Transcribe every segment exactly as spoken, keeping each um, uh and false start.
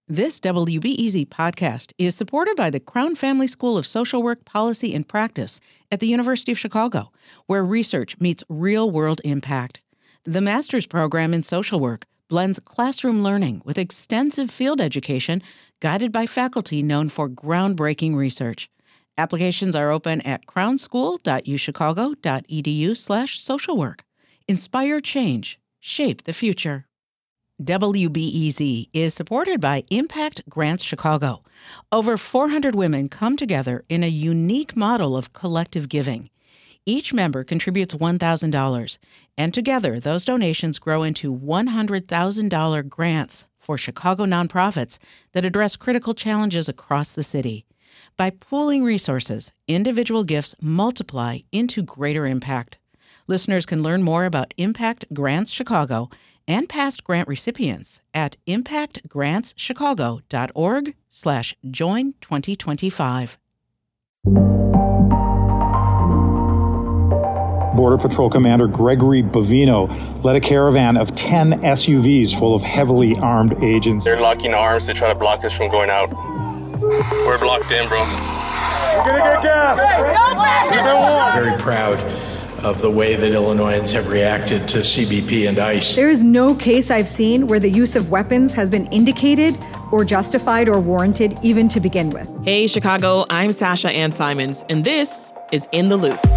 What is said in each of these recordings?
This W B E Z podcast is supported by the Crown Family School of Social Work, Policy, and Practice at the University of Chicago, where research meets real-world impact. The master's program in social work blends classroom learning with extensive field education guided by faculty known for groundbreaking research. Applications are open at crownschool.uchicago.edu slash social work. Inspire change. Shape the future. W B E Z is supported by Impact Grants Chicago. Over four hundred women come together in a unique model of collective giving. Each member contributes one thousand dollars, and together those donations grow into one hundred thousand dollars grants for Chicago nonprofits that address critical challenges across the city. By pooling resources, individual gifts multiply into greater impact. Listeners can learn more about Impact Grants Chicago and past grant recipients at impactgrantschicago.org slash join 2025. Border Patrol Commander Gregory Bovino led a caravan of ten S U Vs full of heavily armed agents. They're locking arms to try to block us from going out. We're blocked in, bro. We're gonna get gas. Very proud of the way that Illinoisans have reacted to C B P and ICE. There is no case I've seen where the use of weapons has been indicated or justified or warranted even to begin with. Hey, Chicago, I'm Sasha Ann Simons, and this is In the Loop.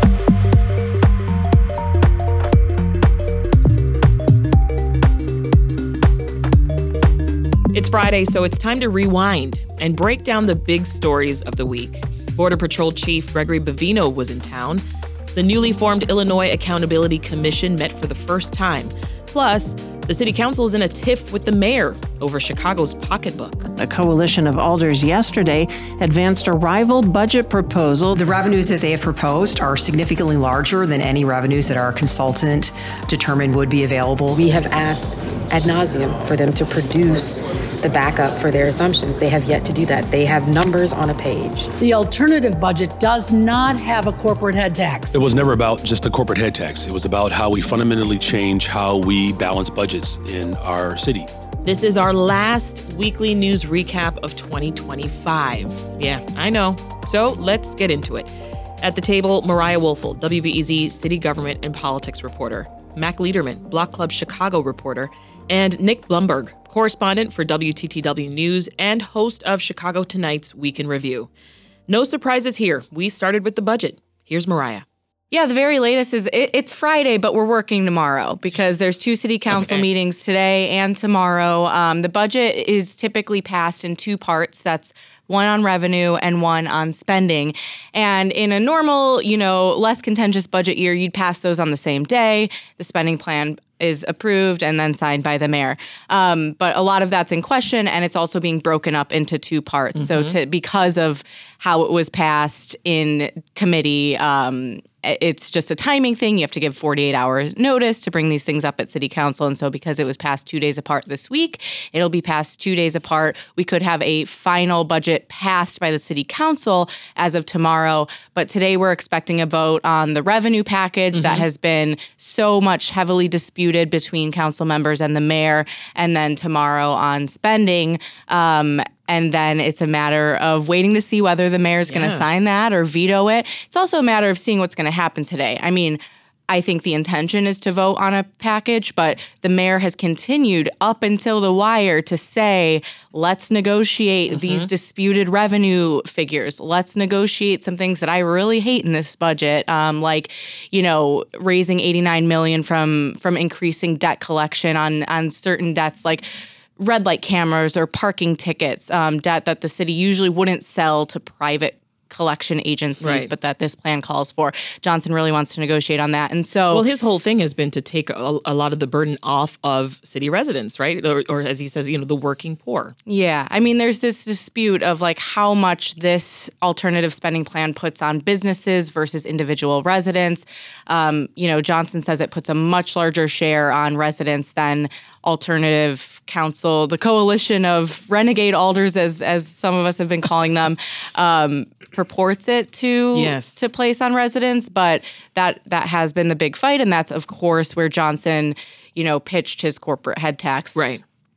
It's Friday, so it's time to rewind and break down the big stories of the week. Border Patrol Chief Gregory Bovino was in town. The newly formed Illinois Accountability Commission met for the first time. Plus, the city council is in a tiff with the mayor over Chicago's pocketbook. A coalition of alders yesterday advanced a rival budget proposal. The revenues that they have proposed are significantly larger than any revenues that our consultant determined would be available. We have asked ad nauseum for them to produce the backup for their assumptions. They have yet to do that. They have numbers on a page. The alternative budget does not have a corporate head tax. It was never about just a corporate head tax. It was about how we fundamentally change how we balance budgets in our city. This is our last weekly news recap of twenty twenty-five. Yeah, I know. So let's get into it. At the table, Mariah Woelfel, W B E Z city government and politics reporter, Mac Liederman, Block Club Chicago reporter, and Nick Blumberg, correspondent for W T T W News and host of Chicago Tonight's Week in Review. No surprises here. We started with the budget. Here's Mariah. Yeah, the very latest is it, it's Friday, but we're working tomorrow because there's two city council okay. meetings today and tomorrow. Um, the budget is typically passed in two parts. That's one on revenue and one on spending. And in a normal, you know, less contentious budget year, you'd pass those on the same day. The spending plan is approved and then signed by the mayor. Um, but a lot of that's in question, and it's also being broken up into two parts. Mm-hmm. So to, because of how it was passed in committee, um, it's just a timing thing. You have to give forty-eight hours notice to bring these things up at city council. And so because it was passed two days apart this week, it'll be passed two days apart. We could have a final budget passed by the city council as of tomorrow. But today we're expecting a vote on the revenue package mm-hmm. that has been so much heavily disputed between council members and the mayor. And then tomorrow on spending. Um, And then it's a matter of waiting to see whether the mayor's yeah. going to sign that or veto it. It's also a matter of seeing what's going to happen today. I mean, I think the intention is to vote on a package, but the mayor has continued up until the wire to say, let's negotiate mm-hmm. these disputed revenue figures. Let's negotiate some things that I really hate in this budget, um, like, you know, raising eighty-nine million dollars from from increasing debt collection on on certain debts, like red light cameras or parking tickets, um, debt that the city usually wouldn't sell to private collection agencies, right. but that this plan calls for. Johnson really wants to negotiate on that. And so... Well, his whole thing has been to take a, a lot of the burden off of city residents, right? Or, or as he says, you know, the working poor. Yeah. I mean, there's this dispute of like how much this alternative spending plan puts on businesses versus individual residents. Um, you know, Johnson says it puts a much larger share on residents than alternative council, the coalition of renegade alders, as as some of us have been calling them, um, purports it to yes. to place on residents. But that that has been the big fight, and that's of course where Johnson, you know, pitched his corporate head tax. Right.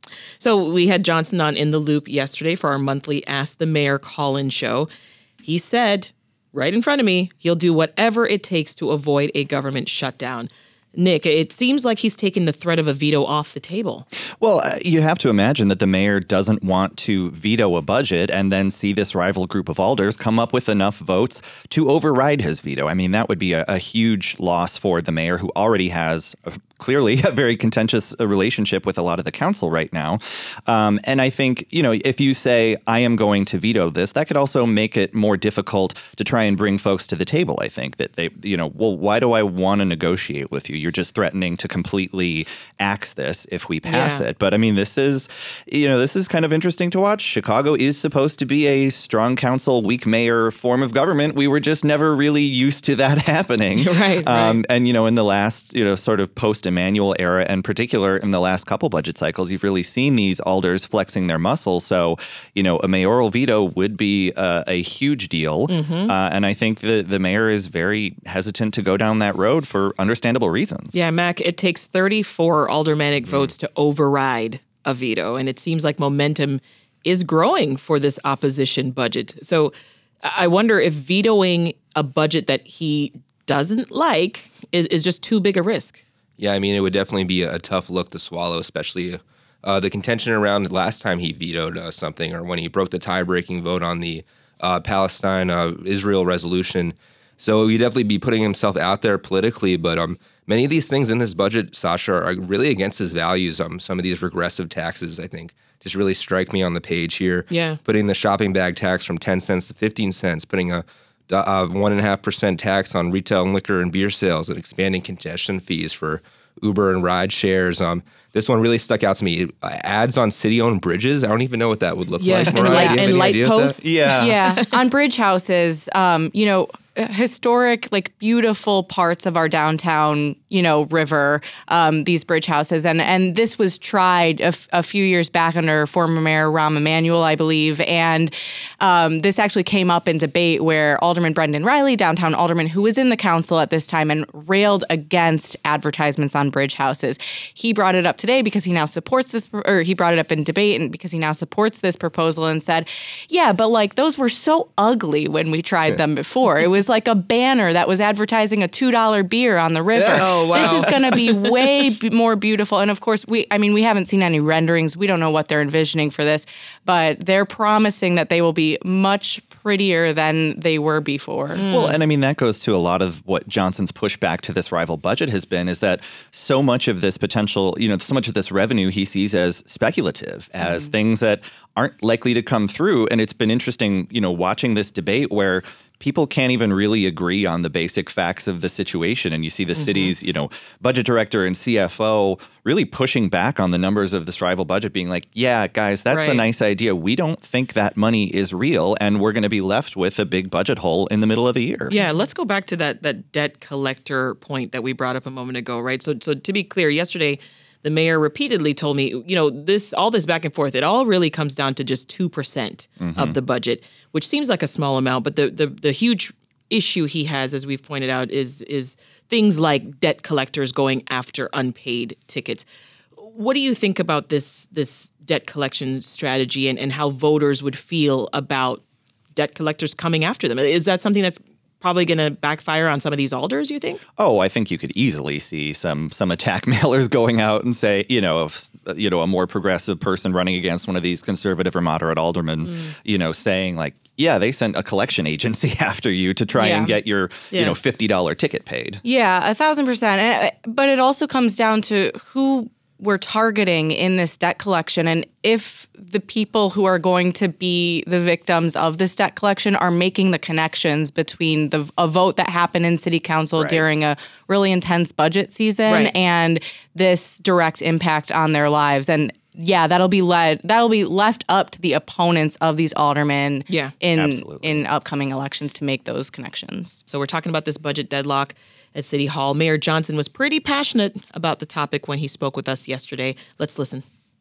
So we had Johnson on In the Loop yesterday for our monthly Ask the Mayor call-in show. He said, right in front of me, he'll do whatever it takes to avoid a government shutdown. Nick, it seems like he's taken the threat of a veto off the table. Well, uh, you have to imagine that the mayor doesn't want to veto a budget and then see this rival group of alders come up with enough votes to override his veto. I mean, that would be a, a huge loss for the mayor, who already has a, clearly a very contentious relationship with a lot of the council right now. Um, and I think, you know, if you say, I am going to veto this, that could also make it more difficult to try and bring folks to the table. I think that they, you know, well, why do I want to negotiate with you? You're just threatening to completely axe this if we pass Yeah. it. But I mean, this is, you know, this is kind of interesting to watch. Chicago is supposed to be a strong council, weak mayor form of government. We were just never really used to that happening. Right, um, right. And, you know, in the last, you know, sort of post-Emanuel era, in particular in the last couple budget cycles, you've really seen these alders flexing their muscles. So, you know, a mayoral veto would be uh, a huge deal. Mm-hmm. Uh, and I think the, the mayor is very hesitant to go down that road for understandable reasons. Yeah, Mac, it takes thirty-four aldermanic votes to override a veto, and it seems like momentum is growing for this opposition budget. So I wonder if vetoing a budget that he doesn't like is, is just too big a risk. Yeah, I mean, it would definitely be a tough look to swallow, especially uh, the contention around last time he vetoed uh, something, or when he broke the tie-breaking vote on the uh, Palestine-Israel uh, resolution. So he'd definitely be putting himself out there politically, but um, many of these things in this budget, Sasha, are really against his values. Um, some of these regressive taxes, I think, just really strike me on the page here. Yeah. Putting the shopping bag tax from ten cents to fifteen cents, putting a a one and a half percent tax on retail and liquor and beer sales, and expanding congestion fees for Uber and ride shares. Um, this one really stuck out to me. Ads on city-owned bridges. I don't even know what that would look Yeah, like. and Mariah, light- do you have and any light idea what that- posts. Yeah. Yeah, on bridge houses, um, you know, historic, like beautiful parts of our downtown, you know, river, um, these bridge houses. And and this was tried a, f- a few years back under former Mayor Rahm Emanuel, I believe. And um, this actually came up in debate where Alderman Brendan Riley, downtown alderman, who was in the council at this time and railed against advertisements on bridge houses. He brought it up today because he now supports this, or he brought it up in debate and because he now supports this proposal and said, yeah, but like those were so ugly when we tried them before. It was like a banner that was advertising a two dollar beer on the river. Oh, wow. This is going to be way b- more beautiful. And of course, we, I mean, we haven't seen any renderings. We don't know what they're envisioning for this, but they're promising that they will be much prettier than they were before. Well, and I mean, that goes to a lot of what Johnson's pushback to this rival budget has been, is that so much of this potential, you know, so much of this revenue he sees as speculative, as mm-hmm. things that aren't likely to come through. And it's been interesting, you know, watching this debate where people can't even really agree on the basic facts of the situation. And you see the mm-hmm. city's, you know, budget director and C F O really pushing back on the numbers of this rival budget, being like, yeah, guys, that's right. a nice idea. We don't think that money is real, and we're going to be left with a big budget hole in the middle of the year. Yeah, let's go back to that that debt collector point that we brought up a moment ago, right? So, so to be clear, yesterday, the mayor repeatedly told me, you know, this all this back and forth, it all really comes down to just two percent mm-hmm. of the budget, which seems like a small amount. But the, the the huge issue he has, as we've pointed out, is is things like debt collectors going after unpaid tickets. What do you think about this this debt collection strategy and, and how voters would feel about debt collectors coming after them? Is that something that's probably going to backfire on some of these alders, you think? Oh, I think you could easily see some some attack mailers going out and say, you know, if, you know, a more progressive person running against one of these conservative or moderate aldermen, mm. you know, saying like, yeah, they sent a collection agency after you to try yeah. and get your, yeah. you know, fifty dollar ticket paid. Yeah, a thousand percent. And, but it also comes down to who we're targeting in this debt collection. And if the people who are going to be the victims of this debt collection are making the connections between the a vote that happened in city council right. during a really intense budget season right. and this direct impact on their lives. And yeah, that'll be led that'll be left up to the opponents of these aldermen yeah, in absolutely. in upcoming elections to make those connections. So we're talking about this budget deadlock at City Hall. Mayor Johnson was pretty passionate about the topic when he spoke with us yesterday. Let's listen.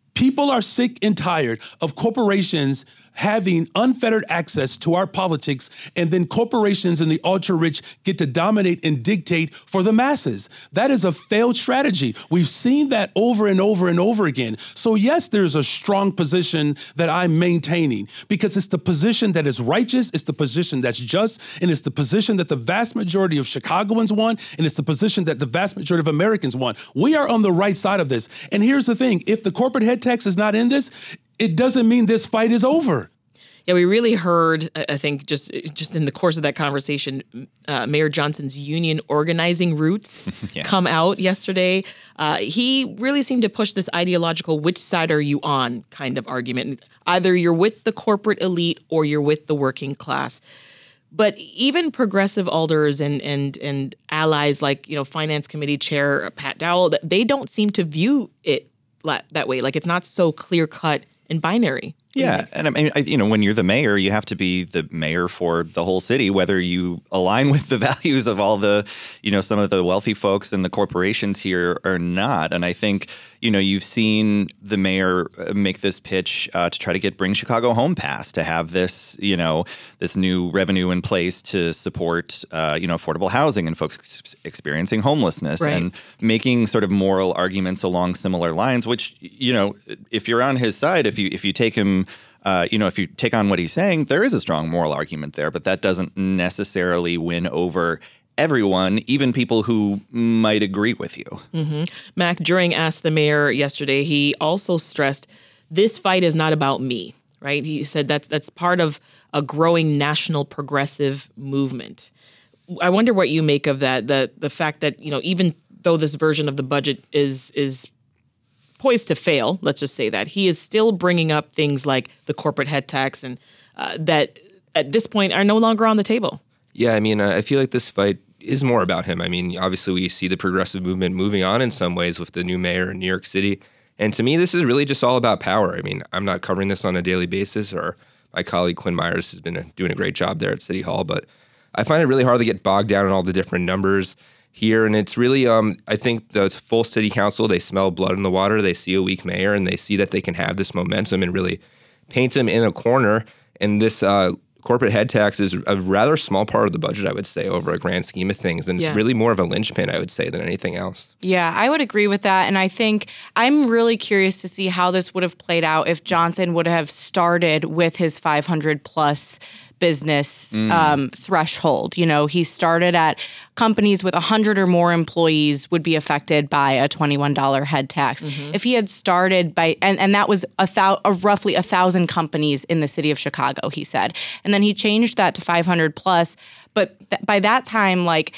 People are sick and tired of corporations having unfettered access to our politics, and then corporations and the ultra-rich get to dominate and dictate for the masses. That is a failed strategy. We've seen that over and over and over again. So yes, there's a strong position that I'm maintaining because it's the position that is righteous, it's the position that's just, and it's the position that the vast majority of Chicagoans want, and it's the position that the vast majority of Americans want. We are on the right side of this. And here's the thing, if the corporate head tax is not in this, it doesn't mean this fight is over. Yeah, we really heard, I think, just just in the course of that conversation, uh, Mayor Johnson's union organizing roots yeah. come out yesterday. Uh, he really seemed to push this ideological which side are you on kind of argument. Either you're with the corporate elite or you're with the working class. But even progressive alders and and and allies like, you know, Finance Committee Chair Pat Dowell, they don't seem to view it that way. Like it's not so clear cut and binary. Yeah, and I mean, I, you know, when you're the mayor, you have to be the mayor for the whole city, whether you align with the values of all the, you know, some of the wealthy folks and the corporations here or not. And I think, you know, you've seen the mayor make this pitch uh, to try to get Bring Chicago Home passed, to have this, you know, this new revenue in place to support, uh, you know, affordable housing and folks experiencing homelessness, right. and making sort of moral arguments along similar lines, which, you know, if you're on his side, if you if you take him Uh, you know, if you take on what he's saying, there is a strong moral argument there, but that doesn't necessarily win over everyone, even people who might agree with you. Mm-hmm. Mac, during Ask the Mayor yesterday, he also stressed this fight is not about me, right? He said that's, that's part of a growing national progressive movement. I wonder what you make of that, the the fact that, you know, even though this version of the budget is is poised to fail, let's just say that, he is still bringing up things like the corporate head tax and uh, that at this point are no longer on the table. Yeah, I mean, uh, I feel like this fight is more about him. I mean, obviously we see the progressive movement moving on in some ways with the new mayor in New York City. And to me, this is really just all about power. I mean, I'm not covering this on a daily basis, or my colleague Quinn Myers has been doing a great job there at City Hall, but I find it really hard to get bogged down in all the different numbers here. And it's really, um, I think the full city council, they smell blood in the water. They see a weak mayor and they see that they can have this momentum and really paint him in a corner. And this uh, corporate head tax is a rather small part of the budget, I would say, over a grand scheme of things. And it's Yeah. really more of a linchpin, I would say, than anything else. Yeah, I would agree with that. And I think I'm really curious to see how this would have played out if Johnson would have started with his five hundred plus business Mm. um, threshold. You know, he started at companies with one hundred or more employees would be affected by a twenty-one dollars head tax. Mhm. If he had started by, and, and that was a, thou, a roughly a thousand companies in the city of Chicago, he said. And then he changed that to five hundred plus. But th- by that time, like,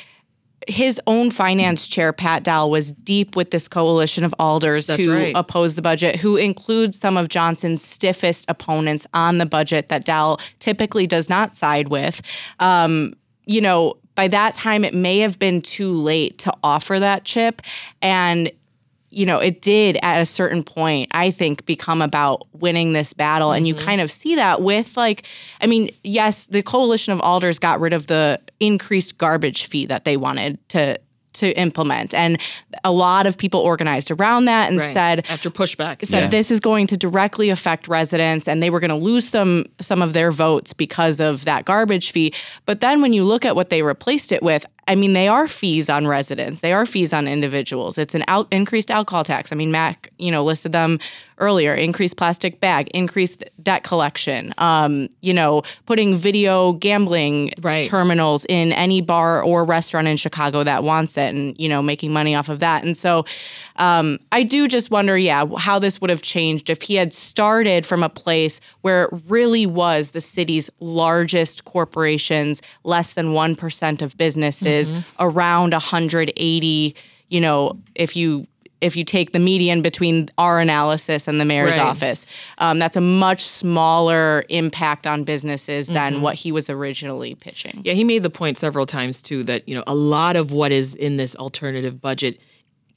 his own finance chair, Pat Dowell, was deep with this coalition of alders That's who right. oppose the budget, who includes some of Johnson's stiffest opponents on the budget that Dowell typically does not side with. Um, you know, by that time, it may have been too late to offer that chip. And you know, it did at a certain point, I think, become about winning this battle. Mm-hmm. And you kind of see that with, like, I mean, yes, the coalition of alders got rid of the increased garbage fee that they wanted to to implement. And a lot of people organized around that and Right. said, after pushback, said Yeah. this is going to directly affect residents and they were going to lose some some of their votes because of that garbage fee. But then when you look at what they replaced it with, I mean, they are fees on residents. They are fees on individuals. It's an out, increased alcohol tax. I mean, Mac, you know, listed them earlier. Increased plastic bag, increased debt collection, um, you know, putting video gambling Right. terminals in any bar or restaurant in Chicago that wants it and, you know, making money off of that. And so um, I do just wonder, yeah, how this would have changed if he had started from a place where it really was the city's largest corporations, less than one percent of businesses, Mhm. around one hundred eighty, you know, if you if you take the median between our analysis and the mayor's Right. office. Um, that's a much smaller impact on businesses than Mhm. what he was originally pitching. Yeah, he made the point several times, too, that, you know, a lot of what is in this alternative budget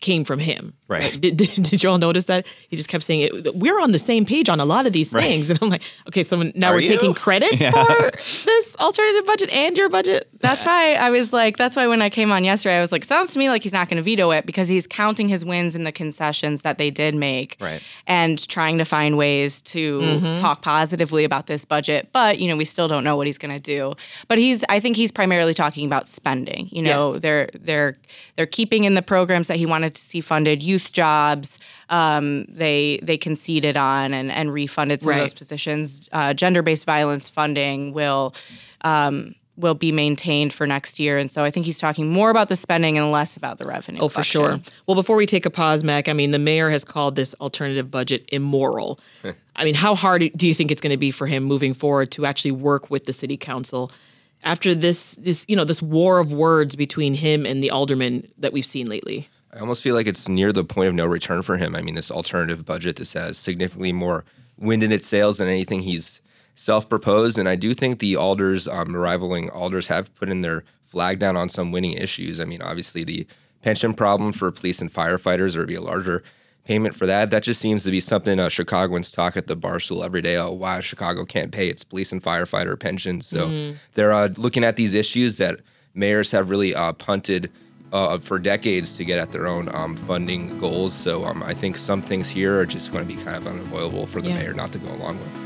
came from him. Right. Like, did, did, did you all notice that? He just kept saying, it, we're on the same page on a lot of these Right. things. And I'm like, okay, so now Are we're you? taking credit Yeah. for this alternative budget and your budget? That's why I was like, that's why when I came on yesterday, I was like, sounds to me like he's not going to veto it because he's counting his wins in the concessions that they did make Right. and trying to find ways to Mhm. talk positively about this budget. But, you know, we still don't know what he's going to do. But he's, I think he's primarily talking about spending. You know, Yes. they're, they're, they're keeping in the programs that he wanted to see funded, youth jobs. Um, they they conceded on and, and refunded some Right. of those positions. Uh, gender-based violence funding will um, will be maintained for next year. And so I think he's talking more about the spending and less about the revenue. Oh, for collection. sure. Well, before we take a pause, Mac, I mean, the mayor has called this alternative budget immoral. I mean, how hard do you think it's going to be for him moving forward to actually work with the city council after this, this, you know, this war of words between him and the aldermen that we've seen lately? I almost feel like it's near the point of no return for him. I mean, this alternative budget, this has significantly more wind in its sails than anything he's self-proposed. And I do think the alders, um, rivaling alders, have put in their flag down on some winning issues. I mean, obviously the pension problem for police and firefighters, there would be a larger payment for that. That just seems to be something uh, Chicagoans talk at the bar stool every day. Oh, why Chicago can't pay its police and firefighter pensions. So Mhm. they're uh, looking at these issues that mayors have really uh, punted Uh, for decades to get at their own um, funding goals. So um, I think some things here are just going to be kind of unavoidable for the Yeah. mayor not to go along with.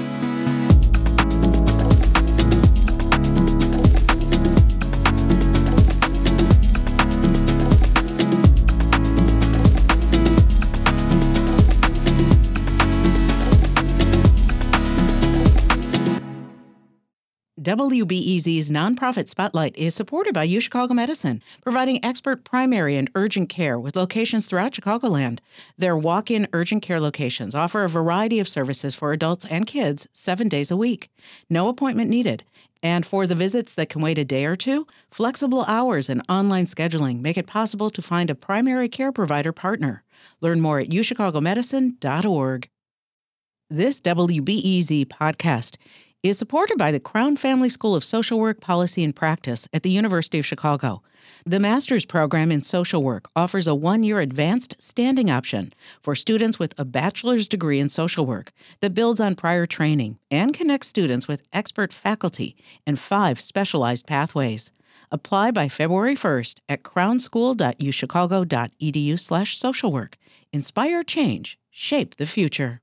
W B E Z's nonprofit Spotlight is supported by UChicago Medicine, providing expert primary and urgent care with locations throughout Chicagoland. Their walk-in urgent care locations offer a variety of services for adults and kids seven days a week. No appointment needed. And for the visits that can wait a day or two, flexible hours and online scheduling make it possible to find a primary care provider partner. Learn more at u chicago medicine dot org. This W B E Z podcast is supported by the Crown Family School of Social Work, Policy, and Practice at the University of Chicago. The master's program in social work offers a one-year advanced standing option for students with a bachelor's degree in social work that builds on prior training and connects students with expert faculty and five specialized pathways. Apply by February first at crownschool dot u chicago dot e d u slash social work. Inspire change. Shape the future.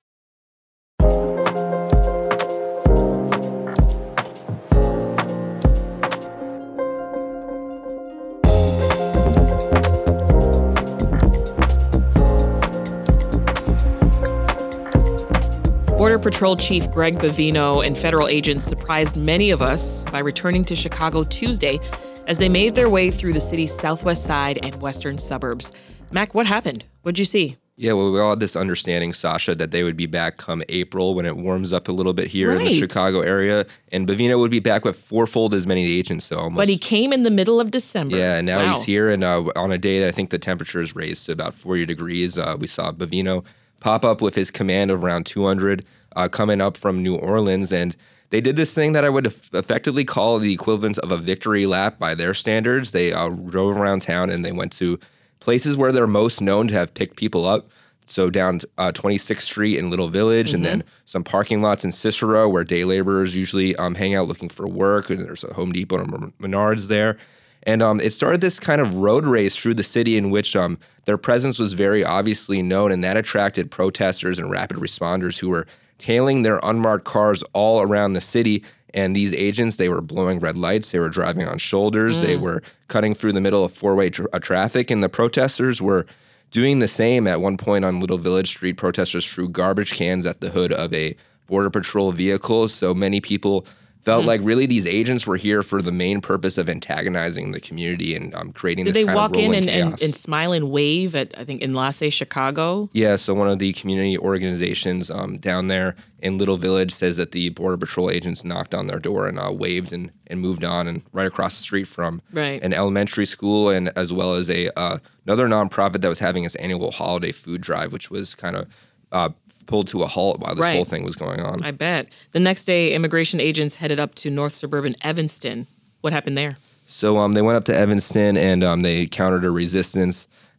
Border Patrol Chief Greg Bavino and federal agents surprised many of us by returning to Chicago Tuesday as they made their way through the city's southwest side and western suburbs. Mac, what happened? What'd you see? Yeah, well, we all had this understanding, Sasha, that they would be back come April when it warms up a little bit here in the Right. Chicago area. And Bavino would be back with fourfold as many agents. So almost. But he came in the middle of December. Yeah, and now Wow. he's here. And uh, on a day that I think the temperature is raised to about forty degrees, uh, we saw Bavino pop up with his command of around two hundred uh, coming up from New Orleans. And they did this thing that I would eff- effectively call the equivalent of a victory lap by their standards. They uh, drove around town and they went to places where they're most known to have picked people up. So down uh, twenty-sixth Street in Little Village, and then some parking lots in Cicero where day laborers usually um, hang out looking for work. And there's a Home Depot and a Menards there. And um, it started this kind of road race through the city in which um, their presence was very obviously known, and that attracted protesters and rapid responders who were tailing their unmarked cars all around the city. And these agents, they were blowing red lights, they were driving on shoulders, Mm. they were cutting through the middle of four-way tra- uh, traffic, and the protesters were doing the same. At one point on Little Village Street, protesters threw garbage cans at the hood of a Border Patrol vehicle. So many people felt Mm. like really these agents were here for the main purpose of antagonizing the community and um, creating Did this they kind walk of in rolling and, chaos. and, and smile and wave at, I think, Enlace, Chicago? Yeah, so one of the community organizations um, down there in Little Village says that the Border Patrol agents knocked on their door and uh, waved and, and moved on, and right across the street from Right. an elementary school, and as well as a uh, another nonprofit that was having its annual holiday food drive, which was kind of uh, pulled to a halt while this Right. whole thing was going on. I bet. The next day, immigration agents headed up to North Suburban Evanston. What happened there? So um, they went up to Evanston and um, they encountered a resistance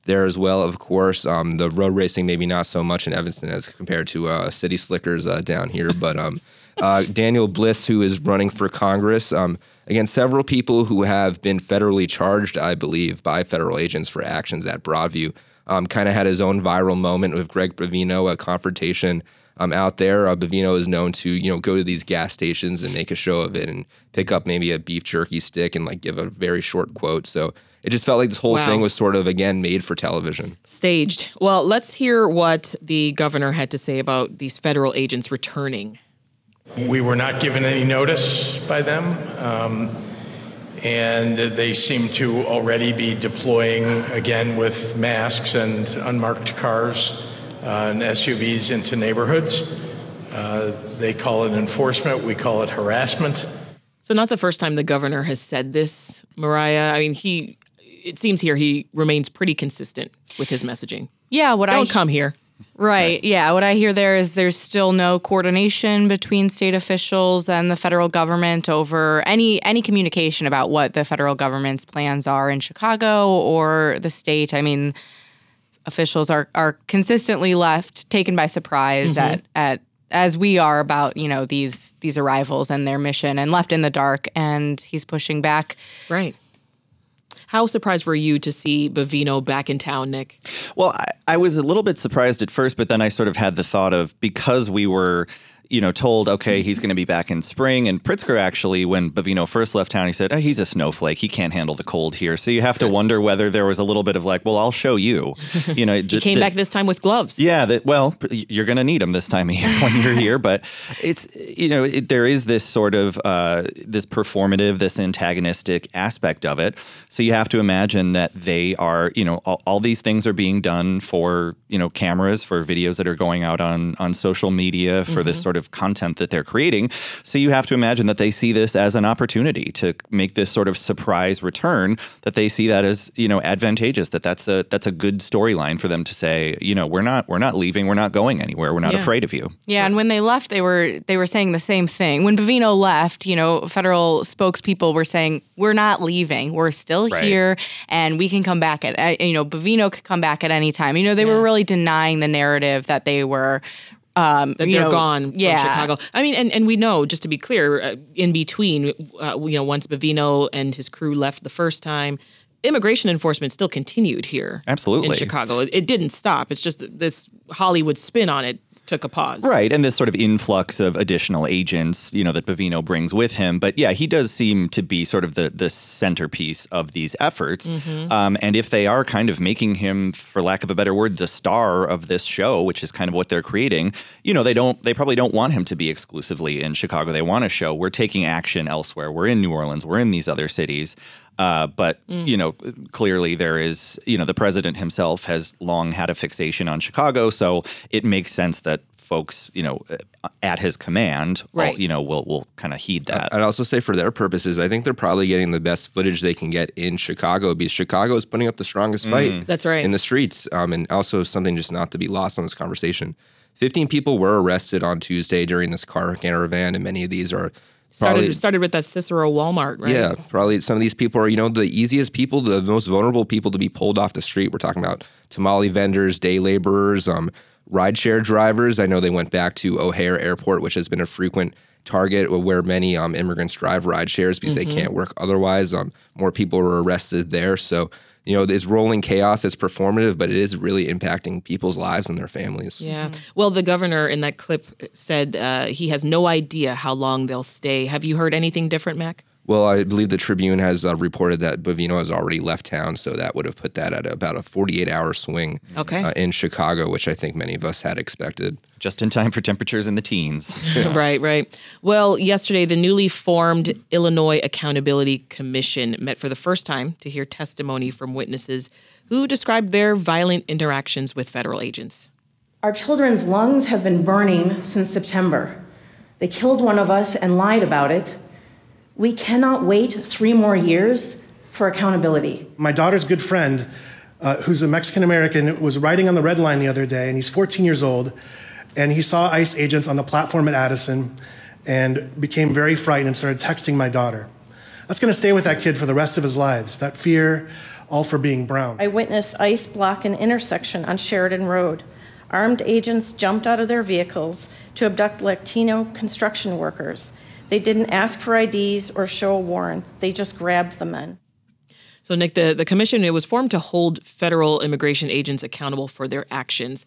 there as well, of course. Um, the road racing, maybe not so much in Evanston as compared to uh, City Slickers uh, down here. But um, uh, Daniel Bliss, who is running for Congress, um, again, several people who have been federally charged, I believe, by federal agents for actions at Broadview, um, kind of had his own viral moment with Greg Bavino, a confrontation Um, out there. Uh, Bavino is known to, you know, go to these gas stations and make a show of it and pick up maybe a beef jerky stick and like give a very short quote. So it just felt like this whole Wow. thing was sort of, again, made for television. Staged. Well, let's hear what the governor had to say about these federal agents returning. We were not given any notice by them, um, and they seem to already be deploying again with masks and unmarked cars Uh, and S U Vs into neighborhoods. Uh, they call it enforcement. We call it harassment. So not the first time the governor has said this, Mariah. I mean, he, it seems here he remains pretty consistent with his messaging. Yeah, what Don't I come here. Right. Yeah. What I hear there is there's still no coordination between state officials and the federal government over any any communication about what the federal government's plans are in Chicago or the state. I mean, officials are are consistently left taken by surprise mm-hmm. at at as we are about, you know, these these arrivals and their mission and left in the dark, and he's pushing back. Right. How surprised were you to see Bavino back in town, Nick? Well, I, I was a little bit surprised at first, but then I sort of had the thought of, because we were, you know, told, okay, he's going to be back in spring. And Pritzker actually, when Bavino first left town, he said, oh, he's a snowflake. He can't handle the cold here. So you have to wonder whether there was a little bit of like, well, I'll show you. You know, he came back this time with gloves. Yeah, that, well, you're going to need them this time of year when you're here. But it's, you know, it, there is this sort of uh, this performative, this antagonistic aspect of it. So you have to imagine that they are, you know, all, all these things are being done for, you know, cameras, for videos that are going out on on social media, for mm-hmm. this sort of of content that they're creating. So you have to imagine that they see this as an opportunity to make this sort of surprise return, that they see that as, you know, advantageous, that that's a that's a good storyline for them to say, you know, we're not we're not leaving, we're not going anywhere, we're not yeah. afraid of you. Yeah, and when they left, they were they were saying the same thing. When Bavino left, you know, federal spokespeople were saying, we're not leaving, we're still right. here, and we can come back at, you know, Bavino could come back at any time. You know, they yes. were really denying the narrative that they were Um, that you they're know, gone yeah. from Chicago. I mean, and, and we know, just to be clear, uh, in between, uh, you know, once Bavino and his crew left the first time, immigration enforcement still continued here. Absolutely. In Chicago. It, it didn't stop. It's just that this Hollywood spin on it took a pause. Right, and this sort of influx of additional agents, you know, that Bavino brings with him. But yeah, he does seem to be sort of the the centerpiece of these efforts. Mm-hmm. Um, and if they are kind of making him, for lack of a better word, the star of this show, which is kind of what they're creating, you know, they don't, they probably don't want him to be exclusively in Chicago. They want to show we're taking action elsewhere. We're in New Orleans. We're in these other cities. Uh, but, mm. you know, clearly there is, you know, the president himself has long had a fixation on Chicago. So it makes sense that folks, you know, at his command, right. all, you know, will will kind of heed that. I'd also say for their purposes, I think they're probably getting the best footage they can get in Chicago, because Chicago is putting up the strongest Mm. fight. That's right. In the streets. Um, and also something just not to be lost on this conversation. fifteen people were arrested on Tuesday during this car caravan, and many of these are Started Probably, started with that Cicero Walmart, right? Yeah, probably some of these people are, you know, the easiest people, the most vulnerable people to be pulled off the street. We're talking about tamale vendors, day laborers, um, rideshare drivers. I know they went back to O'Hare Airport, which has been a frequent target where many um, immigrants drive rideshares because mm-hmm. they can't work otherwise. Um, more people were arrested there. So, you know, it's rolling chaos. It's performative, but it is really impacting people's lives and their families. Yeah. Well, the governor in that clip said uh, he has no idea how long they'll stay. Have you heard anything different, Mac? Well, I believe the Tribune has uh, reported that Bavino has already left town, so that would have put that at about a forty-eight hour swing okay. uh, in Chicago, which I think many of us had expected. Just in time for temperatures in the teens. Right, right. Well, yesterday, the newly formed Illinois Accountability Commission met for the first time to hear testimony from witnesses who described their violent interactions with federal agents. Our children's lungs have been burning since September. They killed one of us and lied about it. We cannot wait three more years for accountability. My daughter's good friend, uh, who's a Mexican-American, was riding on the Red Line the other day, and he's fourteen years old, and he saw ICE agents on the platform at Addison and became very frightened and started texting my daughter. That's going to stay with that kid for the rest of his lives, that fear all for being brown. I witnessed ICE block an intersection on Sheridan Road. Armed agents jumped out of their vehicles to abduct Latino construction workers. They didn't ask for I Ds or show a warrant. They just grabbed the men. So, Nick, the, the commission, it was formed to hold federal immigration agents accountable for their actions.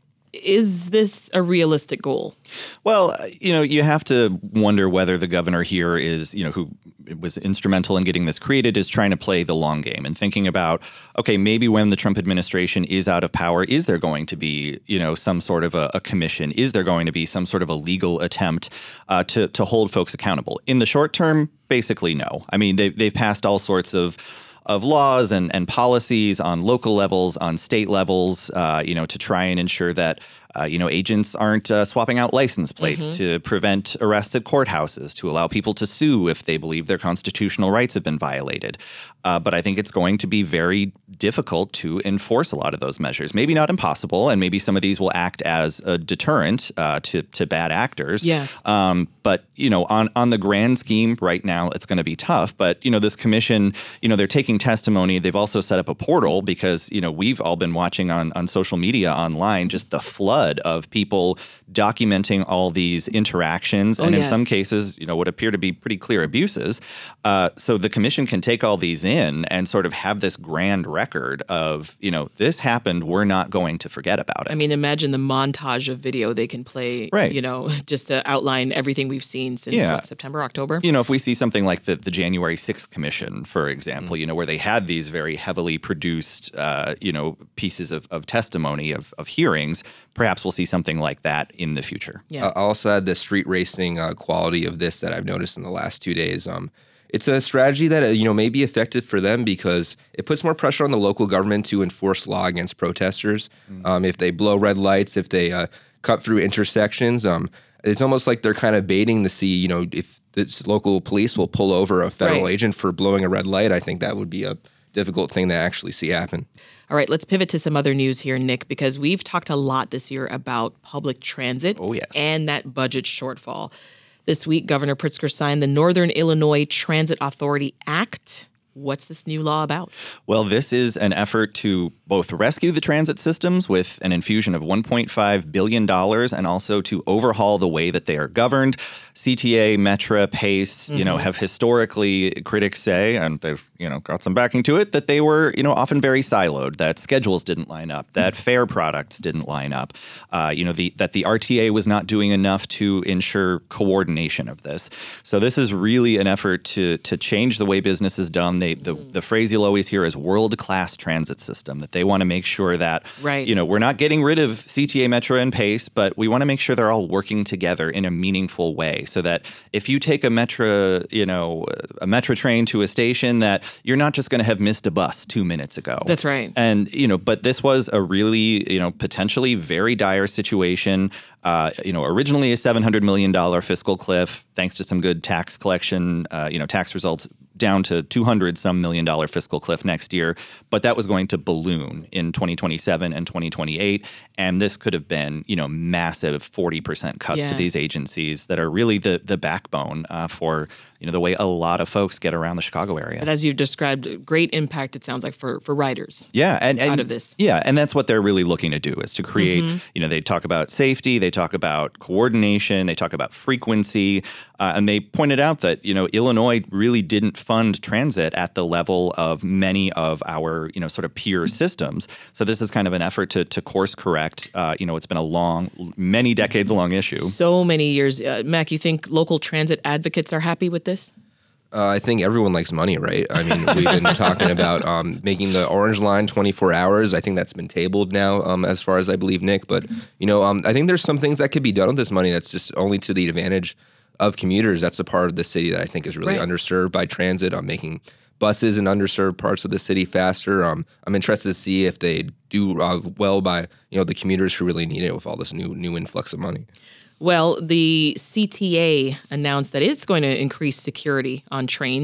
Is this a realistic goal? Well, you know, you have to wonder whether the governor here is, you know, who was instrumental in getting this created, is trying to play the long game and thinking about, okay, maybe when the Trump administration is out of power, is there going to be, you know, some sort of a, a commission? Is there going to be some sort of a legal attempt uh, to to hold folks accountable? In the short term, basically no. I mean, they, they've passed all sorts of of laws and, and policies on local levels, on state levels, uh, you know, to try and ensure that, uh, you know, agents aren't uh, swapping out license plates, mm-hmm. to prevent arrests at courthouses, to allow people to sue if they believe their constitutional rights have been violated. Uh, but I think it's going to be very difficult to enforce a lot of those measures. Maybe not impossible, and maybe some of these will act as a deterrent uh, to to bad actors. Yes. Um, but you know, on on the grand scheme, right now, it's going to be tough. But you know, this commission, you know, they're taking testimony. They've also set up a portal because you know we've all been watching on on social media online just the flood of people documenting all these interactions, oh, and in yes. some cases, you know, what appear to be pretty clear abuses. Uh, so the commission can take all these in and sort of have this grand record of, you know, this happened. We're not going to forget about it. I mean, imagine the montage of video they can play, right. you know, just to outline everything we've seen since yeah. what, September, October. You know, if we see something like the, the January sixth Commission, for example, mm-hmm. you know, where they had these very heavily produced, uh, you know, pieces of, of testimony, of, of hearings, perhaps we'll see something like that in the future. Yeah. I also had the street racing uh, quality of this that I've noticed in the last two days. Um, It's a strategy that, you know, may be effective for them because it puts more pressure on the local government to enforce law against protesters. Mm-hmm. Um, if they blow red lights, if they uh, cut through intersections, um, it's almost like they're kind of baiting to see, you know, if this local police will pull over a federal right. agent for blowing a red light. I think that would be a difficult thing to actually see happen. All right, let's pivot to some other news here, Nick, because we've talked a lot this year about public transit oh, yes. and that budget shortfall. This week, Governor Pritzker signed the Northern Illinois Transit Authority Act. What's this new law about? Well, this is an effort to both rescue the transit systems with an infusion of one point five billion dollars and also to overhaul the way that they are governed. C T A, Metra, Pace, mm-hmm. you know, have historically, critics say, and they've, you know, got some backing to it, that they were, you know, often very siloed, that schedules didn't line up, that fare products didn't line up, uh, you know, the, that the R T A was not doing enough to ensure coordination of this. So this is really an effort to to change the way business is done. They, the, the phrase you'll always hear is world-class transit system, that they want to make sure that, right. you know, we're not getting rid of C T A, Metra, and Pace, but we want to make sure they're all working together in a meaningful way so that if you take a Metra, you know, a Metra train to a station, that you're not just going to have missed a bus two minutes ago. That's right. And, you know, but this was a really, you know, potentially very dire situation. Uh, you know, originally a seven hundred million dollars fiscal cliff, thanks to some good tax collection, uh, you know, tax results down to two hundred some million dollar fiscal cliff next year. But that was going to balloon in twenty twenty-seven and twenty twenty-eight. And this could have been, you know, massive forty percent cuts yeah. to these agencies that are really the the backbone uh, for, you know, the way a lot of folks get around the Chicago area. But as you've described, great impact, it sounds like, for, for riders. Yeah. And, and out of this. Yeah. And that's what they're really looking to do, is to create, mm-hmm. you know, they talk about safety, they talk about coordination, they talk about frequency. Uh, and they pointed out that, you know, Illinois really didn't fund transit at the level of many of our, you know, sort of peer systems. So this is kind of an effort to, to course correct. Uh, you know, it's been a long, many decades long issue. So many years. Uh, Mac, you think local transit advocates are happy with this? Uh, I think everyone likes money, right? I mean, we've been talking about um, making the Orange Line twenty-four hours. I think that's been tabled now, um, as far as I believe, Nick. But, you know, um, I think there's some things that could be done with this money that's just only to the advantage of commuters. That's the part of the city that I think is really right. underserved by transit, on making buses in underserved parts of the city faster. Um, I'm interested to see if they do uh, well by, you know, the commuters who really need it with all this new new influx of money. Well, the C T A announced that it's going to increase security on trains, and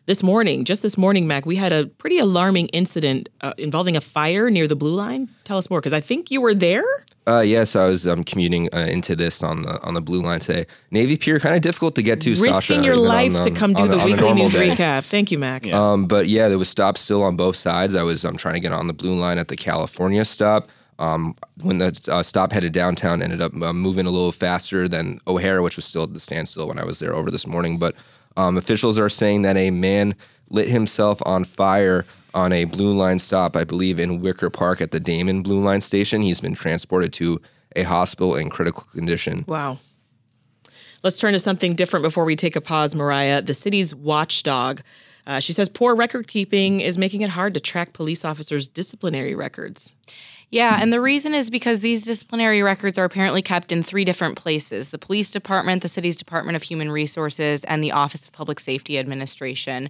This morning, just this morning, Mac, we had a pretty alarming incident uh, involving a fire near the Blue Line. Tell us more, because I think you were there? Uh, yes, I was um, commuting uh, into this on the on the Blue Line today. Navy Pier, kind of difficult to get to, Risking Sasha. your even life on, to um, come do on the, on weekly news day. recap. Thank you, Mac. Yeah. Um, but yeah, there was stops still on both sides. I was um, trying to get on the Blue Line at the California stop. Um, when the uh, stop headed downtown, ended up uh, moving a little faster than O'Hare, which was still at the standstill when I was there over this morning. But um, officials are saying that a man lit himself on fire on a Blue Line stop, I believe, in Wicker Park at the Damon Blue Line station. He's been transported to a hospital in critical condition. Wow. Let's turn to something different before we take a pause, Mariah. The city's watchdog. Uh, she says poor record keeping is making it hard to track police officers' disciplinary records. Yeah, and the reason is because these disciplinary records are apparently kept in three different places: the police department, the city's Department of Human Resources, and the Office of Public Safety Administration.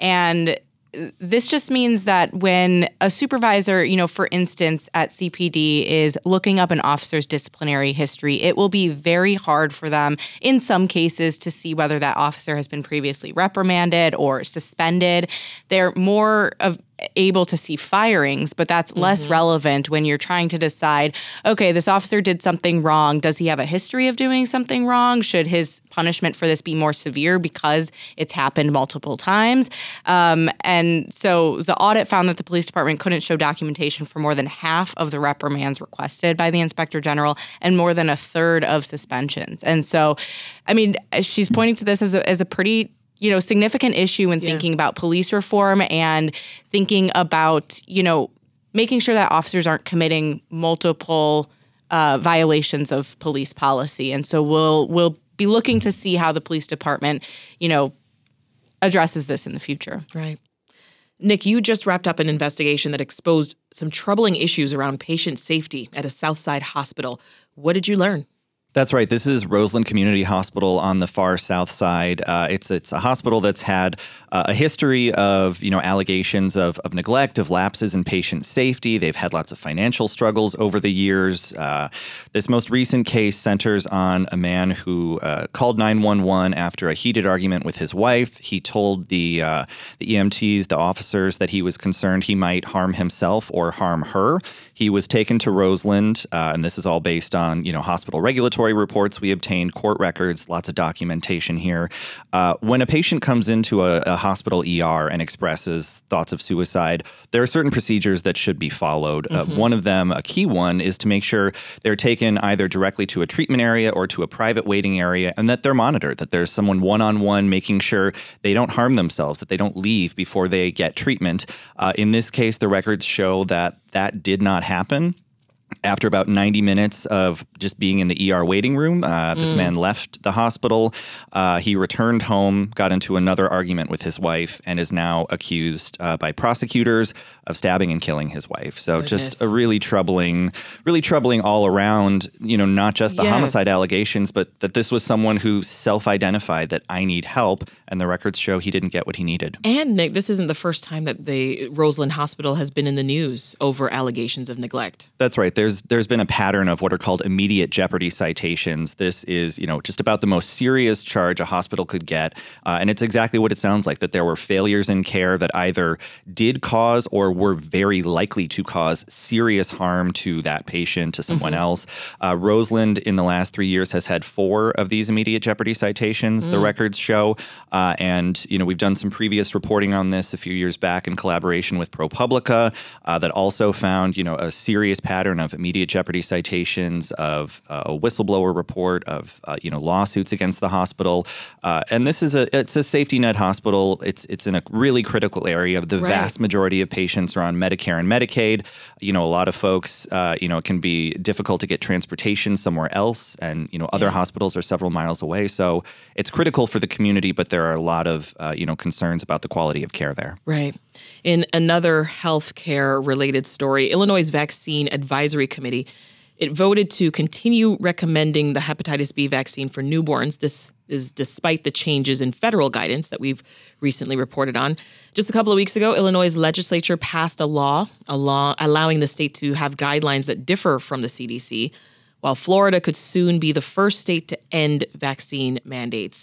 And this just means that when a supervisor, you know, for instance, at C P D is looking up an officer's disciplinary history, it will be very hard for them in some cases to see whether that officer has been previously reprimanded or suspended. They're more of able to see firings, but that's mm-hmm. less relevant when you're trying to decide, okay, this officer did something wrong. Does he have a history of doing something wrong? Should his punishment for this be more severe because it's happened multiple times? Um, and so the audit found that the police department couldn't show documentation for more than half of the reprimands requested by the inspector general and more than a third of suspensions. And so, I mean, she's pointing to this as a, as a pretty you know, significant issue when yeah. thinking about police reform and thinking about, you know, making sure that officers aren't committing multiple uh, violations of police policy. And so we'll we'll be looking to see how the police department, you know, addresses this in the future. Right. Nick, you just wrapped up an investigation that exposed some troubling issues around patient safety at a Southside hospital. What did you learn? That's right. This is Roseland Community Hospital on the far south side. Uh, it's it's a hospital that's had uh, a history of, you know, allegations of, of neglect, of lapses in patient safety. They've had lots of financial struggles over the years. Uh, this most recent case centers on a man who uh, called nine one one after a heated argument with his wife. He told the uh, the E M Ts, the officers, that he was concerned he might harm himself or harm her. He was taken to Roseland, uh, and this is all based on, you know, hospital regulatory reports we obtained, court records, lots of documentation here. Uh, when a patient comes into a, a hospital E R and expresses thoughts of suicide, there are certain procedures that should be followed. Mm-hmm. Uh, one of them, a key one, is to make sure they're taken either directly to a treatment area or to a private waiting area, and that they're monitored, that there's someone one-on-one making sure they don't harm themselves, that they don't leave before they get treatment. Uh, in this case, the records show that that did not happen. After about ninety minutes of just being in the E R waiting room, uh, this mm. man left the hospital. Uh, he returned home, got into another argument with his wife, and is now accused uh, by prosecutors of stabbing and killing his wife. So Goodness. just a really troubling, really troubling all around, you know, not just the yes. homicide allegations, but that this was someone who self-identified that I need help, and the records show he didn't get what he needed. And Nick, this isn't the first time that the Roseland Hospital has been in the news over allegations of neglect. That's right. There's there's been a pattern of what are called immediate jeopardy citations. This is, you know, just about the most serious charge a hospital could get. Uh, and it's exactly what it sounds like, that there were failures in care that either did cause or were very likely to cause serious harm to that patient, to someone mm-hmm. else. Uh, Roseland in the last three years has had four of these immediate jeopardy citations, mm. the records show. Uh, and, you know, we've done some previous reporting on this a few years back in collaboration with ProPublica uh, that also found, you know, a serious pattern of immediate jeopardy citations, of uh, a whistleblower report, of uh, you know, lawsuits against the hospital. Uh, and this is a it's a safety net hospital. It's it's in a really critical area. The right. vast majority of patients are on Medicare and Medicaid. You know, a lot of folks, uh, you know, it can be difficult to get transportation somewhere else, and you know, other yeah. hospitals are several miles away. So it's critical for the community, but there are a lot of uh, you know, concerns about the quality of care there. Right. In another healthcare-related story, Illinois' Vaccine Advisory Committee, it voted to continue recommending the hepatitis B vaccine for newborns. This is despite the changes in federal guidance that we've recently reported on. Just a couple of weeks ago, Illinois' legislature passed a law, a law allowing the state to have guidelines that differ from the C D C, while Florida could soon be the first state to end vaccine mandates.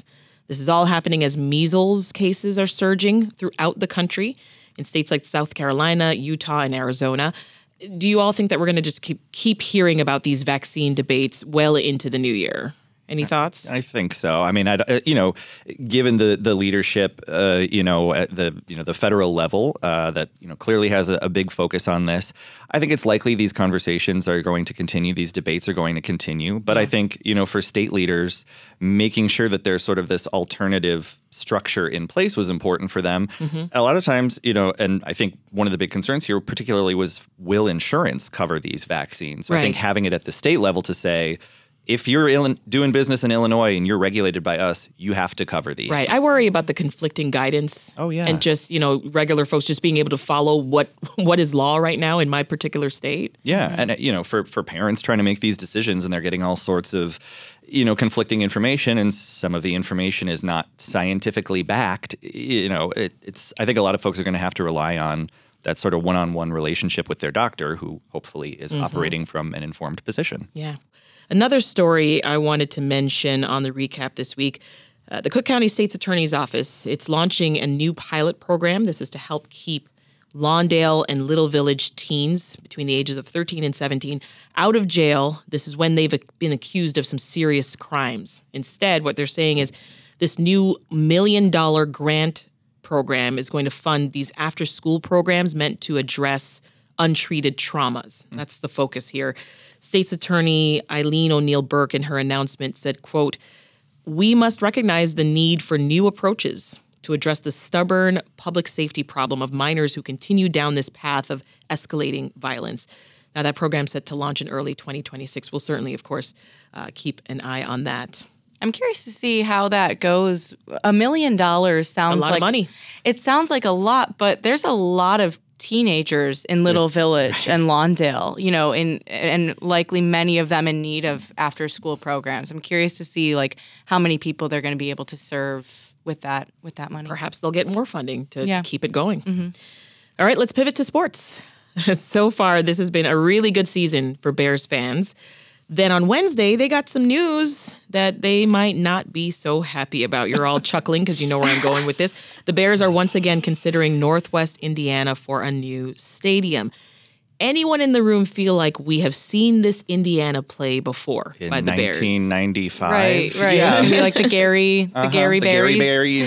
This is all happening as measles cases are surging throughout the country in states like South Carolina, Utah, and Arizona. Do you all think that we're going to just keep keep hearing about these vaccine debates well into the new year? Any thoughts? I think so. I mean, I, uh, you know, given the the leadership, uh, you know, at the you know the federal level uh, that you know clearly has a, a big focus on this, I think it's likely these conversations are going to continue. These debates are going to continue. But yeah. I think you know, for state leaders, making sure that there's sort of this alternative structure in place was important for them. Mm-hmm. A lot of times, you know, and I think one of the big concerns here, particularly, was will insurance cover these vaccines? So right. I think having it at the state level to say, if you're il- doing business in Illinois and you're regulated by us, you have to cover these. Right. I worry about the conflicting guidance. Oh, yeah. And just, you know, regular folks just being able to follow what what is law right now in my particular state. Yeah. Mm-hmm. And, you know, for, for parents trying to make these decisions and they're getting all sorts of, you know, conflicting information, and some of the information is not scientifically backed, you know, it, it's I think a lot of folks are going to have to rely on that sort of one-on-one relationship with their doctor, who hopefully is mm-hmm. operating from an informed position. Yeah. Another story I wanted to mention on the recap this week, uh, the Cook County State's Attorney's Office, it's launching a new pilot program. This is to help keep Lawndale and Little Village teens between the ages of thirteen and seventeen out of jail. This is when they've been accused of some serious crimes. Instead, what they're saying is this new million-dollar grant program is going to fund these after-school programs meant to address untreated traumas. That's the focus here. State's Attorney Eileen O'Neill Burke in her announcement said, quote, "We must recognize the need for new approaches to address the stubborn public safety problem of minors who continue down this path of escalating violence." Now, that program's set to launch in early twenty twenty-six. We'll certainly, of course, uh, keep an eye on that. I'm curious to see how that goes. A million dollars sounds a lot like of money. It sounds like a lot, but there's a lot of teenagers in Little Village and Lawndale, you know, in and likely many of them in need of after-school programs. I'm curious to see like how many people they're going to be able to serve with that with that money. Perhaps they'll get more funding to, yeah. to keep it going. Mm-hmm. All right, let's pivot to sports. So far, this has been a really good season for Bears fans. Then on Wednesday, they got some news that they might not be so happy about. You're all chuckling because you know where I'm going with this. The Bears are once again considering Northwest Indiana for a new stadium. Anyone in the room feel like we have seen this Indiana play before in by the Bears? nineteen ninety-five. Right, right. Yeah. It's going to be like the Gary, the uh-huh, Gary the Berries. Gary Berries.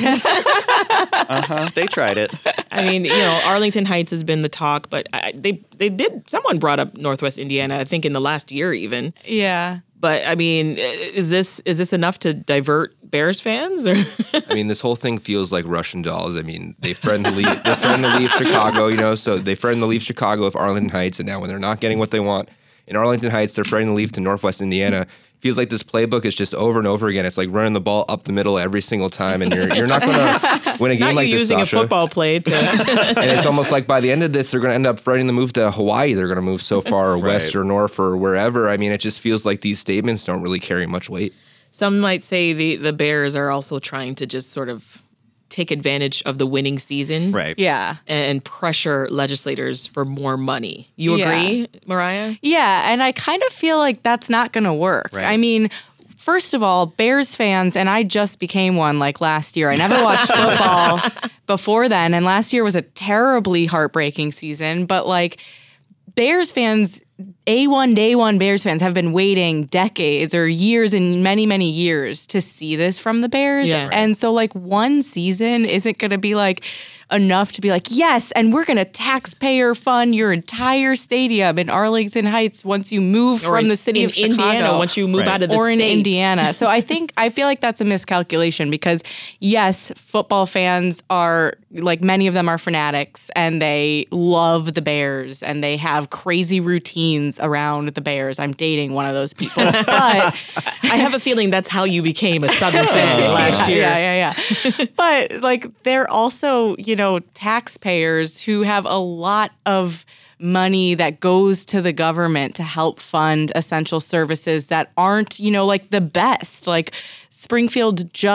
uh-huh. They tried it. I mean, you know, Arlington Heights has been the talk, but I, they they did. Someone brought up Northwest Indiana, I think, in the last year even. Yeah. But I mean, is this is this enough to divert Bears fans? Or I mean, this whole thing feels like Russian dolls. I mean, they threatened to leave, they threatened to leave Chicago, you know, so they threatened to leave Chicago if Arlington Heights, and now when they're not getting what they want in Arlington Heights, they're threatening to leave to Northwest Indiana. Feels like this playbook is just over and over again. It's like running the ball up the middle every single time, and you're you're not going to win a game not like you this, using Sasha. a football play to. And it's almost like by the end of this, they're going to end up threatening to move to Hawaii. They're going to move so far Right. west or north or wherever. I mean, it just feels like these statements don't really carry much weight. Some might say the the Bears are also trying to just sort of take advantage of the winning season, Right. Yeah. and pressure legislators for more money. You Yeah. agree, Mariah? Yeah, and I kind of feel like that's not going to work. Right. I mean, first of all, Bears fans, and I just became one like last year. I never watched football before then, and last year was a terribly heartbreaking season, but like Bears fans, A one, day one Bears fans have been waiting decades or years and many, many years to see this from the Bears. Yeah. Right. And so like one season isn't going to be like enough to be like, yes, and we're going to taxpayer fund your entire stadium in Arlington Heights once you move Or from in- the city in of Chicago. Indiana once you move Right. out of the or in state. Indiana. So I think, I feel like that's a miscalculation because yes, football fans are, like many of them are fanatics and they love the Bears and they have crazy routines around the Bears. I'm dating one of those people. But I have a feeling that's how you became a Southern fan last year. yeah, yeah, yeah. But like they're also, you know, taxpayers who have a lot of money that goes to the government to help fund essential services that aren't, you know, like the best. Like Springfield just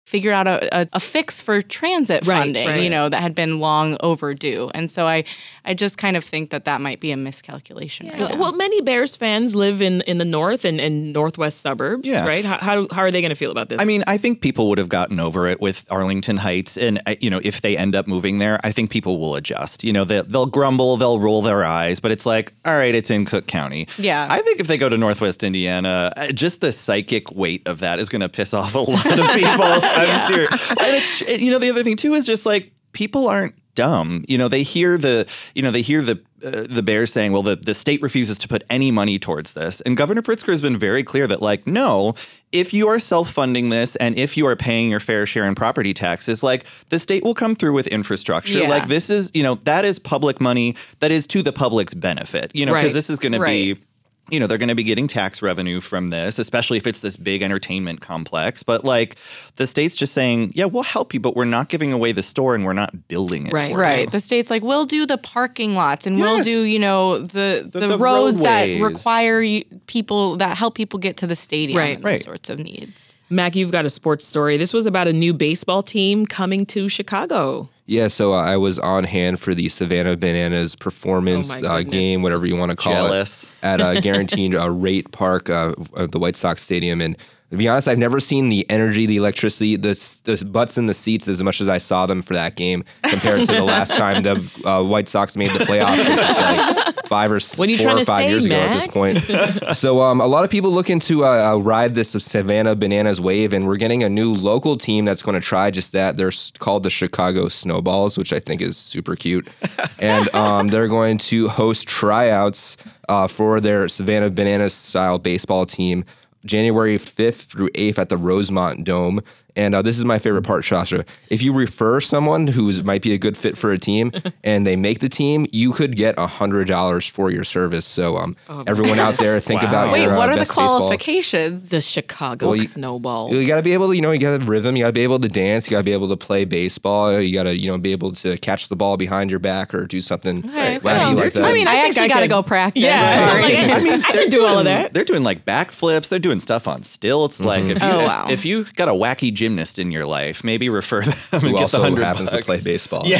figured out a, a, a fix for transit Right, funding, right. you know, that had been long overdue. And so I, I just kind of think that that might be a miscalculation right Well, now. well, many Bears fans live in, in the north and, and northwest suburbs, Yeah. right? How, how how are they going to feel about this? I mean, I think people would have gotten over it with Arlington Heights. And, uh, you know, if they end up moving there, I think people will adjust. You know, they, they'll grumble, they'll roll their eyes, but it's like, all right, it's in Cook County. Yeah. I think if they go to Northwest Indiana, uh, just the psychic weight of that is going to piss off a lot of people. I'm Yeah. serious. And it's, you know, the other thing, too, is just like people aren't dumb. You know, they hear the, you know, they hear the uh, the Bears saying, well, the, the state refuses to put any money towards this. And Governor Pritzker has been very clear that, like, no, if you are self-funding this and if you are paying your fair share in property taxes, like, the state will come through with infrastructure. Yeah. Like, this is, you know, that is public money that is to the public's benefit, you know, because Right. this is going to Right. be, you know, they're going to be getting tax revenue from this, especially if it's this big entertainment complex. But like the state's just saying, yeah, we'll help you, but we're not giving away the store and we're not building it. Right, for Right. you. The state's like, we'll do the parking lots and we'll Yes. do, you know, the the, The- the roads that roadways. require you, people, that help people get to the stadium Right. and Right. those sorts of needs. Mac, you've got a sports story. This was about a new baseball team coming to Chicago. Yeah, so uh, I was on hand for the Savannah Bananas performance Oh my uh, goodness. game, whatever you want to call Jealous. it, at uh, Guaranteed uh, Rate Park uh, at the White Sox Stadium. And to be honest, I've never seen the energy, the electricity, the, s- the butts in the seats as much as I saw them for that game compared to the last time the uh, White Sox made the playoffs, which was like five or s- What are you four trying or to five say, years ago at this Mac? point. So um, a lot of people looking to uh, uh, ride this Savannah Bananas wave, and we're getting a new local team that's going to try just that. They're s- called the Chicago Snowballs, which I think is super cute. And um, they're going to host tryouts uh, for their Savannah Bananas style baseball team January fifth through eighth at the Rosemont Dome. And uh, this is my favorite part, Shasha. If you refer someone who might be a good fit for a team and they make the team, you could get one hundred dollars for your service. So um, everyone out there, think Wow. about Wait, your uh, what are the best baseball. qualifications? The Chicago Well, you- Snowballs. You got to be able to, you know, you got to rhythm. You got to be able to dance. You got to be able to play baseball. You got to, you know, be able to catch the ball behind your back or do something Okay, wacky well, like that. I mean, I, I think actually I got to could- go practice. Yeah. Sorry. Like, I, I can do all of that. They're doing like backflips. They're doing stuff on stilts. Like if you Oh, if, wow. if you got a wacky gymnast in your life, maybe refer them and Who get also the hundred happens bucks. to play baseball. Yeah,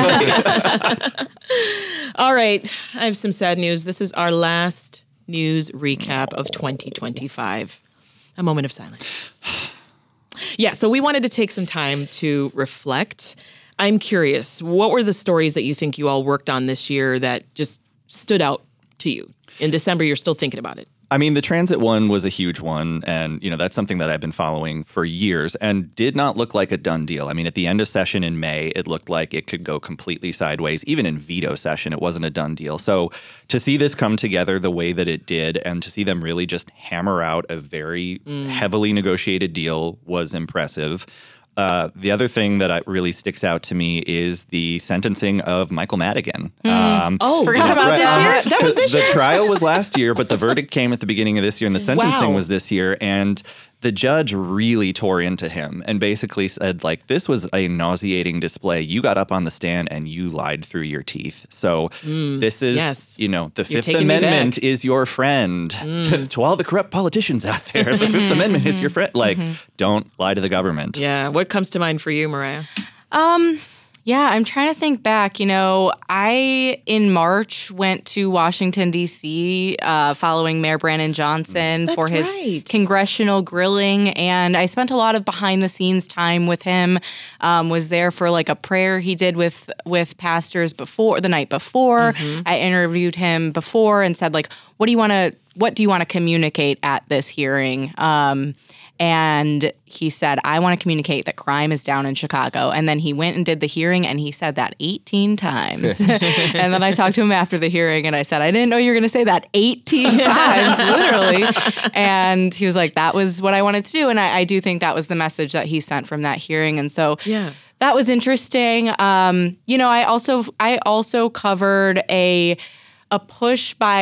exactly. All right. I have some sad news. This is our last news recap of twenty twenty-five. A moment of silence. Yeah, so we wanted to take some time to reflect. I'm curious, what were the stories that you think you all worked on this year that just stood out to you? In December, you're still thinking about it. I mean, the transit one was a huge one. And, you know, that's something that I've been following for years and did not look like a done deal. I mean, at the end of session in May, it looked like it could go completely sideways. Even in veto session, it wasn't a done deal. So to see this come together the way that it did and to see them really just hammer out a very Mm. heavily negotiated deal was impressive. Uh, the other thing that I, really sticks out to me is the sentencing of Michael Madigan. Um, Oh, Forgot that was about this that. year? That was this the year? trial was last year, but the verdict came at the beginning of this year, and the sentencing Wow. was this year. And the judge really tore into him and basically said, like, this was a nauseating display. You got up on the stand and you lied through your teeth. So this is, yes. you know, the You're Fifth taking me Amendment back. is your friend. To, to all the corrupt politicians out there, the Fifth Amendment is your friend. Like, don't lie to the government. Yeah. What comes to mind for you, Mariah? Um, yeah, I'm trying to think back. You know, I, in March, went to Washington, D C, uh, following Mayor Brandon Johnson That's for his right. congressional grilling. And I spent a lot of behind the scenes time with him. Um, was there for like a prayer he did with, with pastors before, the night before. I interviewed him before and said, like, what do you want to, what do you want to communicate at this hearing? Um, And he said, I want to communicate that crime is down in Chicago. And then he went and did the hearing and he said that eighteen times. And then I talked to him after the hearing and I said, I didn't know you were going to say that eighteen times, literally. And he was like, that was what I wanted to do. And I, I do think that was the message that he sent from that hearing. And so Yeah. that was interesting. Um, you know, I also I also covered a a push by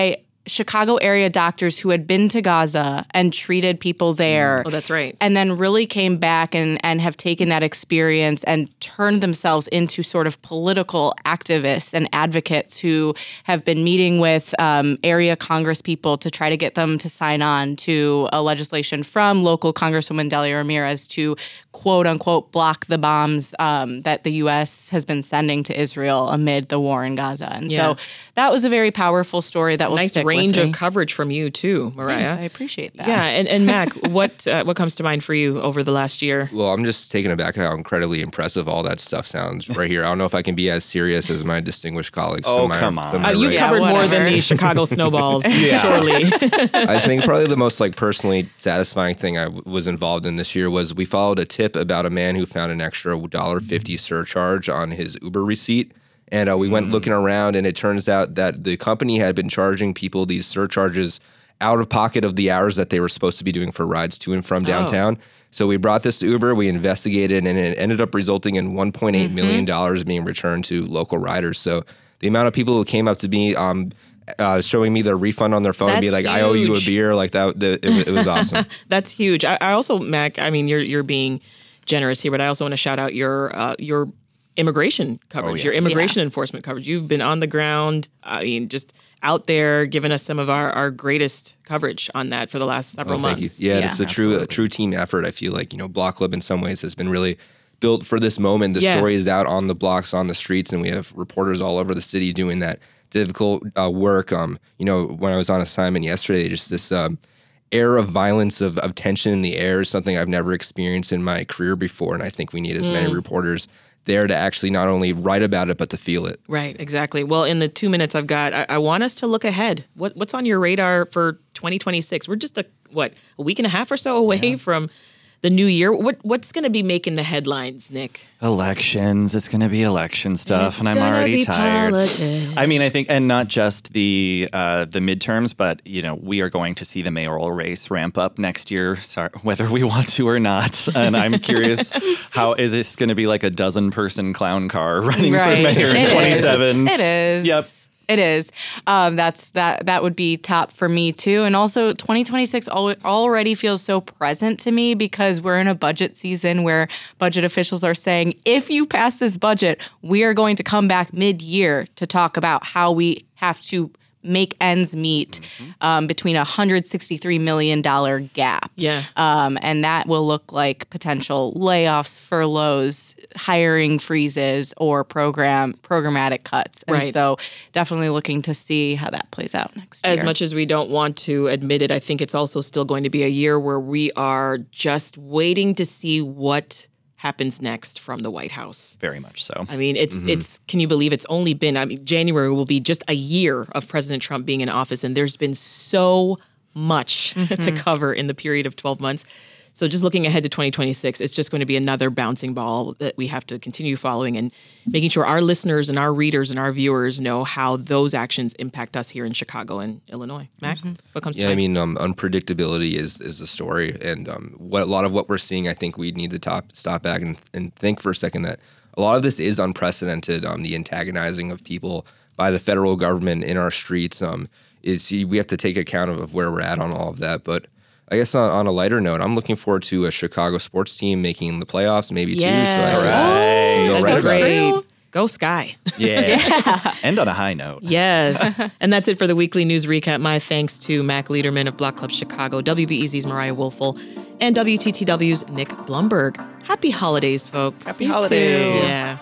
Chicago area doctors who had been to Gaza and treated people there. Oh, that's right. And then really came back and, and have taken that experience and turned themselves into sort of political activists and advocates who have been meeting with um, area Congress people to try to get them to sign on to a legislation from local Congresswoman Delia Ramirez to quote unquote block the bombs um, that the U S has been sending to Israel amid the war in Gaza. And Yeah. so that was a very powerful story that will nice stick range with me. of coverage from you too, Mariah. Thanks, I appreciate that. Yeah, and, and Mac, what uh, what comes to mind for you over the last year? Well, I'm just taken aback how incredibly impressive all that stuff sounds right here. I don't know if I can be as serious as my distinguished colleagues. Oh, to my, come on. to my Uh, you've right. covered Yeah, more than whatever. the Chicago Snowballs, Yeah. surely. I think probably the most like personally satisfying thing I w- was involved in this year was we followed a tip about a man who found an extra one dollar fifty surcharge on his Uber receipt. And uh, we went looking around, and it turns out that the company had been charging people these surcharges out of pocket of the hours that they were supposed to be doing for rides to and from downtown. Oh. So we brought this to Uber, we investigated, and it ended up resulting in one point eight million dollars being returned to local riders. So the amount of people who came up to me um, uh, showing me their refund on their phone and be That's like, I owe you a huge. beer, like that, the, it, it was awesome. That's huge. I, I also, Mac, I mean, you're you're being generous here, but I also want to shout out your uh, your immigration coverage, Oh, yeah. your immigration enforcement coverage. You've been on the ground, I mean, just out there giving us some of our, our greatest coverage on that for the last several Oh, thank months. you. Yeah, Yeah. it's a true a true team effort. I feel like, you know, Block Club in some ways has been really built for this moment. The Yeah. story is out on the blocks, on the streets, and we have reporters all over the city doing that difficult uh, work. Um, you know, when I was on assignment yesterday, just this um, air of violence, of, of tension in the air is something I've never experienced in my career before, and I think we need as many reporters there to actually not only write about it, but to feel it. Right, exactly. Well, in the two minutes I've got, I, I want us to look ahead. What What's on your radar for twenty twenty-six? We're just a, what, a week and a half or so away from the new year. What What's going to be making the headlines, Nick? Elections. It's going to be election stuff, It's and I'm gonna already be tired. politics. I mean, I think, and not just the uh, the midterms, but you know, we are going to see the mayoral race ramp up next year, sorry, whether we want to or not. And I'm curious, how is this going to be like a dozen person clown car running Right. for mayor in It is. twenty-seven? It is. Yep. It is. Um, that's that. That would be top for me too. And also, twenty twenty-six al- already feels so present to me because we're in a budget season where budget officials are saying, if you pass this budget, we are going to come back mid-year to talk about how we have to make ends meet um, between a one hundred sixty-three million dollars gap. Yeah. Um, and that will look like potential layoffs, furloughs, hiring freezes, or program programmatic cuts. And Right. so definitely looking to see how that plays out next year. As much as we don't want to admit it, I think it's also still going to be a year where we are just waiting to see what happens next from the White House. Very much so. I mean, it's it's. Can you believe it's only been? I mean, January will be just a year of President Trump being in office, and there's been so much to cover in the period of twelve months. So just looking ahead to twenty twenty-six, it's just going to be another bouncing ball that we have to continue following and making sure our listeners and our readers and our viewers know how those actions impact us here in Chicago and Illinois. Mac, what comes to Yeah, I mind? mean, um, unpredictability is is the story, and um, what a lot of what we're seeing, I think we need to top, stop back and, and think for a second that a lot of this is unprecedented. Um, the antagonizing of people by the federal government in our streets um, is we have to take account of, of where we're at on all of that. But I guess on, on a lighter note, I'm looking forward to a Chicago sports team making the playoffs, maybe two. So I Yes. can Right. feel That's right about it. great. Go Sky. Yeah. End on a high note. Yes. And that's it for the weekly news recap. My thanks to Mac Liederman of Block Club Chicago, W B E Z's Mariah Wolfel, and W T T W's Nick Blumberg. Happy holidays, folks. Happy holidays. Yeah.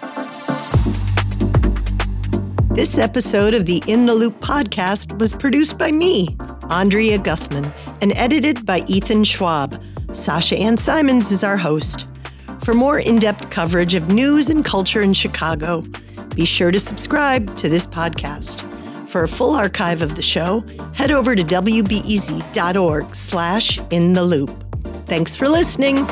This episode of the In the Loop podcast was produced by me, Andrea Guthman, and edited by Ethan Schwab. Sasha Ann Simons is our host. For more in-depth coverage of news and culture in Chicago, be sure to subscribe to this podcast. For a full archive of the show, head over to W B E Z dot org slash in the loop. Thanks for listening.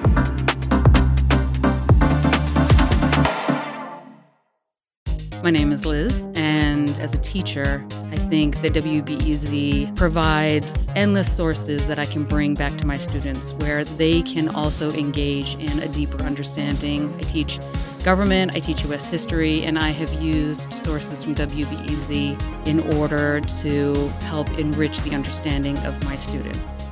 My name is Liz, and as a teacher, I think that W B E Z provides endless sources that I can bring back to my students where they can also engage in a deeper understanding. I teach government, I teach U S history, and I have used sources from W B E Z in order to help enrich the understanding of my students.